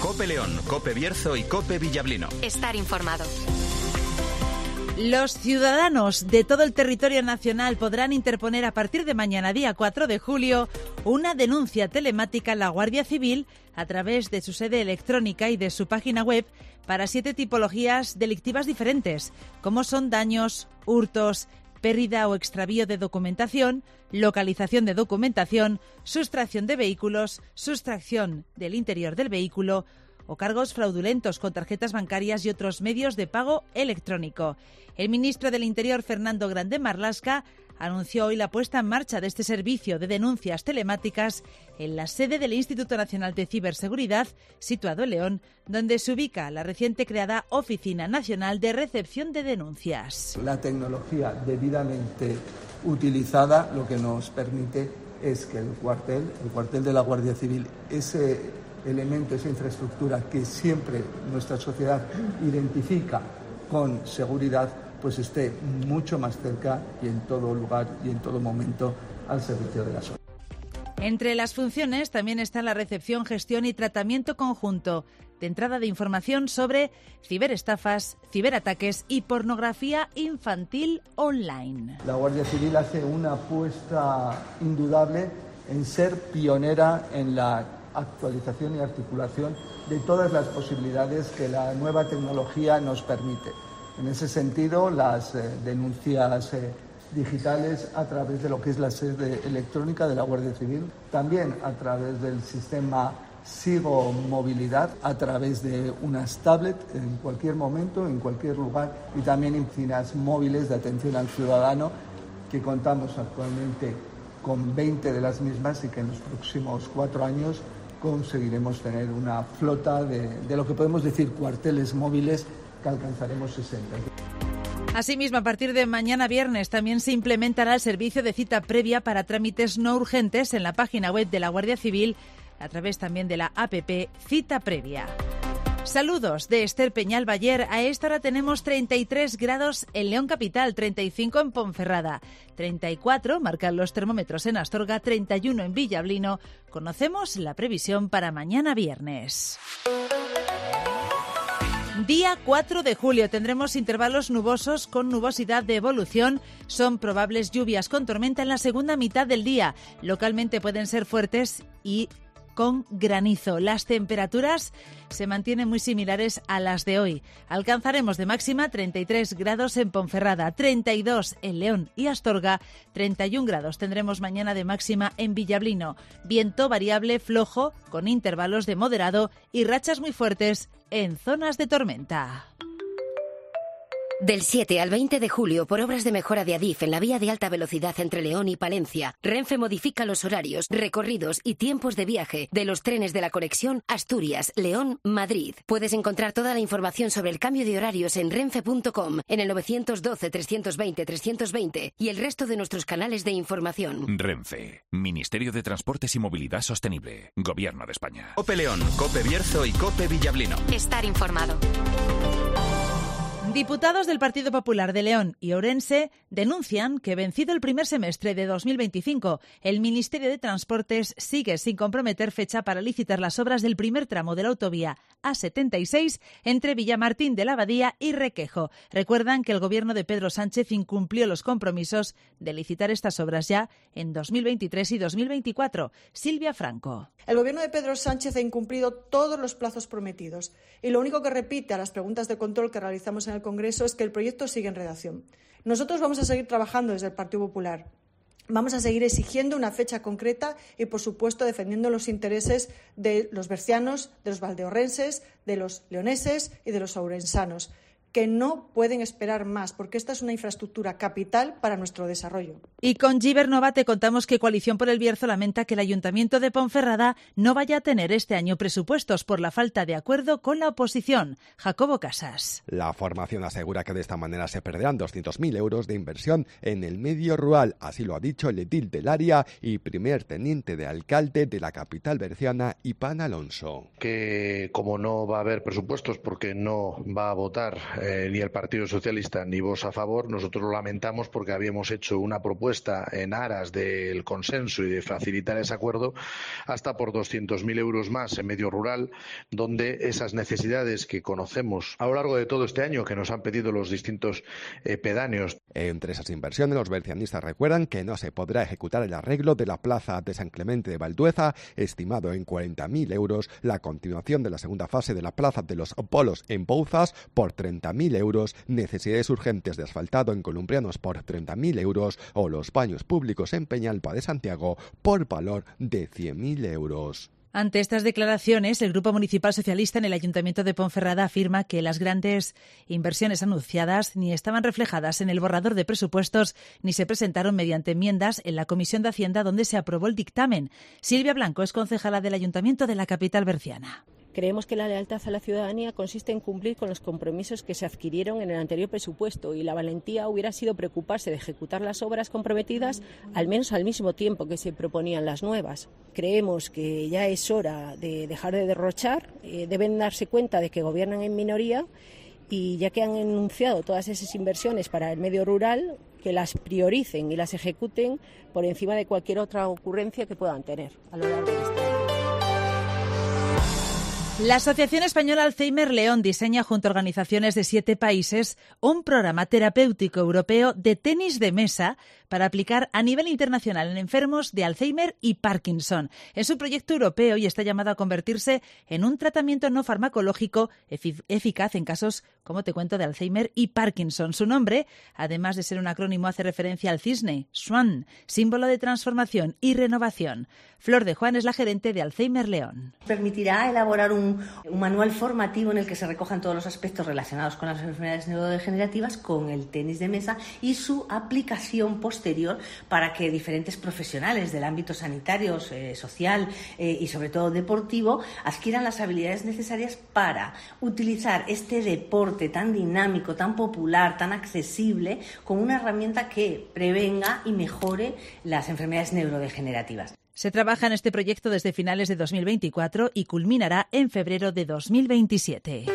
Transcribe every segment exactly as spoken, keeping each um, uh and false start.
COPE León, COPE Bierzo y COPE Villablino. Estar informado. Los ciudadanos de todo el territorio nacional podrán interponer a partir de mañana, día cuatro de julio, una denuncia telemática a la Guardia Civil a través de su sede electrónica y de su página web para siete tipologías delictivas diferentes, como son daños, hurtos, pérdida o extravío de documentación, localización de documentación, sustracción de vehículos, sustracción del interior del vehículo o cargos fraudulentos con tarjetas bancarias y otros medios de pago electrónico. El ministro del Interior, Fernando Grande Marlaska, anunció hoy la puesta en marcha de este servicio de denuncias telemáticas en la sede del Instituto Nacional de Ciberseguridad, situado en León, donde se ubica la reciente creada Oficina Nacional de Recepción de Denuncias. La tecnología debidamente utilizada lo que nos permite es que el cuartel, el cuartel de la Guardia Civil, ese elemento, esa infraestructura que siempre nuestra sociedad identifica con seguridad, pues esté mucho más cerca y en todo lugar y en todo momento al servicio de la sociedad. Entre las funciones también está la recepción, gestión y tratamiento conjunto de entrada de información sobre ciberestafas, ciberataques y pornografía infantil online. La Guardia Civil hace una apuesta indudable en ser pionera en la actualización y articulación de todas las posibilidades que la nueva tecnología nos permite. En ese sentido, las eh, denuncias eh, digitales a través de lo que es la sede electrónica de la Guardia Civil, también a través del sistema Sigo Movilidad, a través de unas tablets en cualquier momento, en cualquier lugar, y también en oficinas móviles de atención al ciudadano, que contamos actualmente con veinte de las mismas y que en los próximos cuatro años conseguiremos tener una flota de, de lo que podemos decir cuarteles móviles, que alcanzaremos sesenta. Asimismo, a partir de mañana viernes también se implementará el servicio de cita previa para trámites no urgentes en la página web de la Guardia Civil, a través también de la app Cita Previa. Saludos de Esther Peñal Bayer. A esta hora tenemos treinta y tres grados en León Capital, treinta y cinco en Ponferrada, treinta y cuatro marcan los termómetros en Astorga, treinta y uno en Villablino. Conocemos la previsión para mañana viernes. Día cuatro de julio tendremos intervalos nubosos con nubosidad de evolución. Son probables lluvias con tormenta en la segunda mitad del día. Localmente pueden ser fuertes y con granizo. Las temperaturas se mantienen muy similares a las de hoy. Alcanzaremos de máxima treinta y tres grados en Ponferrada, treinta y dos en León y Astorga, treinta y uno grados tendremos mañana de máxima en Villablino. Viento variable flojo con intervalos de moderado y rachas muy fuertes en zonas de tormenta. Del siete al veinte de julio, por obras de mejora de Adif en la vía de alta velocidad entre León y Palencia, Renfe modifica los horarios, recorridos y tiempos de viaje de los trenes de la conexión Asturias-León-Madrid. Puedes encontrar toda la información sobre el cambio de horarios en renfe punto com, en el nueve uno dos, tres dos cero, tres dos cero y el resto de nuestros canales de información. Renfe, Ministerio de Transportes y Movilidad Sostenible, Gobierno de España. COPE León, COPE Bierzo y COPE Villablino. Estar informado. Diputados del Partido Popular de León y Ourense denuncian que, vencido el primer semestre de dos mil veinticinco, el Ministerio de Transportes sigue sin comprometer fecha para licitar las obras del primer tramo de la autovía A setenta y seis entre Villamartín de la Abadía y Requejo. Recuerdan que el gobierno de Pedro Sánchez incumplió los compromisos de licitar estas obras ya en dos mil veintitrés y dos mil veinticuatro. Silvia Franco. El gobierno de Pedro Sánchez ha incumplido todos los plazos prometidos y lo único que repite a las preguntas de control que realizamos en el Congreso es que el proyecto sigue en redacción. Nosotros vamos a seguir trabajando desde el Partido Popular. Vamos a seguir exigiendo una fecha concreta y, por supuesto, defendiendo los intereses de los bercianos, de los valdeorrenses, de los leoneses y de los ourensanos, que no pueden esperar más, porque esta es una infraestructura capital para nuestro desarrollo. Y con Giver Nova te contamos que Coalición por el Bierzo lamenta que el Ayuntamiento de Ponferrada no vaya a tener este año presupuestos por la falta de acuerdo con la oposición. Jacobo Casas. La formación asegura que de esta manera se perderán doscientos mil euros de inversión en el medio rural. Así lo ha dicho el edil del área y primer teniente de alcalde de la capital berciana, Ipán Alonso. Que como no va a haber presupuestos porque no va a votar eh, ni el Partido Socialista ni Vox a favor. Nosotros lo lamentamos porque habíamos hecho una propuesta en aras del consenso y de facilitar ese acuerdo hasta por doscientos mil euros más en medio rural, donde esas necesidades que conocemos a lo largo de todo este año, que nos han pedido los distintos eh, pedáneos. Entre esas inversiones, los bercianistas recuerdan que no se podrá ejecutar el arreglo de la plaza de San Clemente de Valdueza, estimado en cuarenta mil euros, la continuación de la segunda fase de la plaza de los Polos en Pouzas por treinta mil euros, necesidades urgentes de asfaltado en Columbrianos por treinta mil euros o los baños públicos en Peñalba de Santiago por valor de cien mil euros. Ante estas declaraciones, el Grupo Municipal Socialista en el Ayuntamiento de Ponferrada afirma que las grandes inversiones anunciadas ni estaban reflejadas en el borrador de presupuestos ni se presentaron mediante enmiendas en la Comisión de Hacienda donde se aprobó el dictamen. Silvia Blanco es concejala del Ayuntamiento de la capital berciana. Creemos que la lealtad a la ciudadanía consiste en cumplir con los compromisos que se adquirieron en el anterior presupuesto y la valentía hubiera sido preocuparse de ejecutar las obras comprometidas al menos al mismo tiempo que se proponían las nuevas. Creemos que ya es hora de dejar de derrochar, eh, deben darse cuenta de que gobiernan en minoría y ya que han enunciado todas esas inversiones para el medio rural, que las prioricen y las ejecuten por encima de cualquier otra ocurrencia que puedan tener a lo largo de este año. La Asociación Española Alzheimer León diseña junto a organizaciones de siete países un programa terapéutico europeo de tenis de mesa para aplicar a nivel internacional en enfermos de Alzheimer y Parkinson. Es un proyecto europeo y está llamado a convertirse en un tratamiento no farmacológico efic- eficaz en casos, como te cuento, de Alzheimer y Parkinson. Su nombre, además de ser un acrónimo, hace referencia al cisne, Swan, símbolo de transformación y renovación. Flor de Juan es la gerente de Alzheimer León. Permitirá elaborar un, un manual formativo en el que se recojan todos los aspectos relacionados con las enfermedades neurodegenerativas, con el tenis de mesa y su aplicación posterior para que diferentes profesionales del ámbito sanitario, eh, social eh, y sobre todo deportivo adquieran las habilidades necesarias para utilizar este deporte tan dinámico, tan popular, tan accesible, como una herramienta que prevenga y mejore las enfermedades neurodegenerativas. Se trabaja en este proyecto desde finales de dos mil veinticuatro y culminará en febrero de dos mil veintisiete.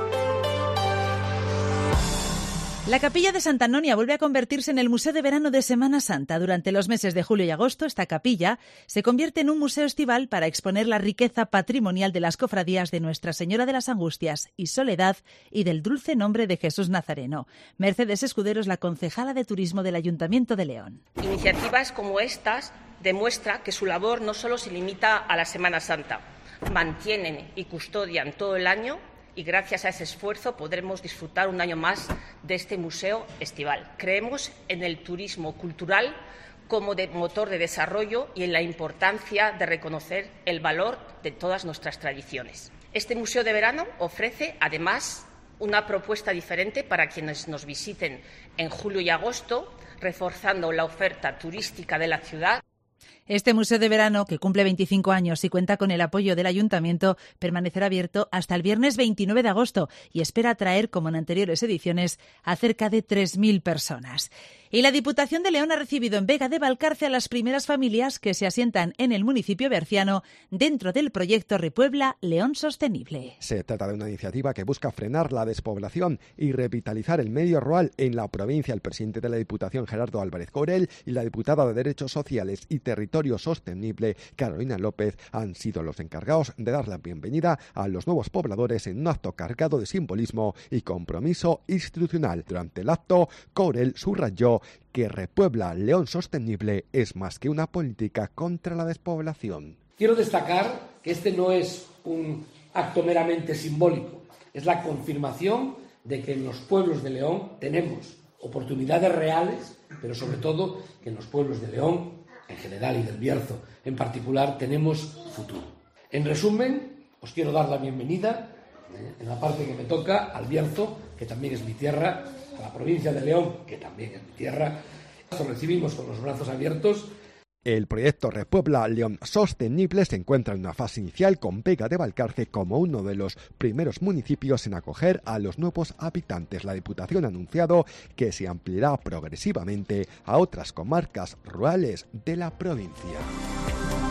La Capilla de Santa Anonia vuelve a convertirse en el Museo de Verano de Semana Santa. Durante los meses de julio y agosto, esta capilla se convierte en un museo estival para exponer la riqueza patrimonial de las cofradías de Nuestra Señora de las Angustias y Soledad y del Dulce Nombre de Jesús Nazareno. Mercedes Escudero es la concejala de Turismo del Ayuntamiento de León. Iniciativas como estas demuestran que su labor no solo se limita a la Semana Santa, mantienen y custodian todo el año. Y gracias a ese esfuerzo podremos disfrutar un año más de este museo estival. Creemos en el turismo cultural como de motor de desarrollo y en la importancia de reconocer el valor de todas nuestras tradiciones. Este museo de verano ofrece, además, una propuesta diferente para quienes nos visiten en julio y agosto, reforzando la oferta turística de la ciudad. Este museo de verano, que cumple veinticinco años y cuenta con el apoyo del Ayuntamiento, permanecerá abierto hasta el viernes veintinueve de agosto y espera atraer, como en anteriores ediciones, a cerca de tres mil personas. Y la Diputación de León ha recibido en Vega de Valcarce a las primeras familias que se asientan en el municipio berciano dentro del proyecto Repuebla León Sostenible. Se trata de una iniciativa que busca frenar la despoblación y revitalizar el medio rural en la provincia. El presidente de la Diputación, Gerardo Álvarez Corel, y la diputada de Derechos Sociales y Territorio Sostenible, Carolina López, han sido los encargados de dar la bienvenida a los nuevos pobladores en un acto cargado de simbolismo y compromiso institucional. Durante el acto, Corel subrayó que Repuebla León Sostenible es más que una política contra la despoblación. Quiero destacar que este no es un acto meramente simbólico, es la confirmación de que en los pueblos de León tenemos oportunidades reales, pero sobre todo que en los pueblos de León, en general, y del Bierzo en particular, tenemos futuro. En resumen, os quiero dar la bienvenida, eh, en la parte que me toca, al Bierzo, que también es mi tierra, a la provincia de León, que también es mi tierra. Os recibimos con los brazos abiertos. El proyecto Repuebla León Sostenible se encuentra en una fase inicial con Vega de Valcarce como uno de los primeros municipios en acoger a los nuevos habitantes. La Diputación ha anunciado que se ampliará progresivamente a otras comarcas rurales de la provincia.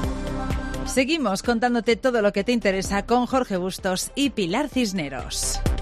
Seguimos contándote todo lo que te interesa con Jorge Bustos y Pilar Cisneros.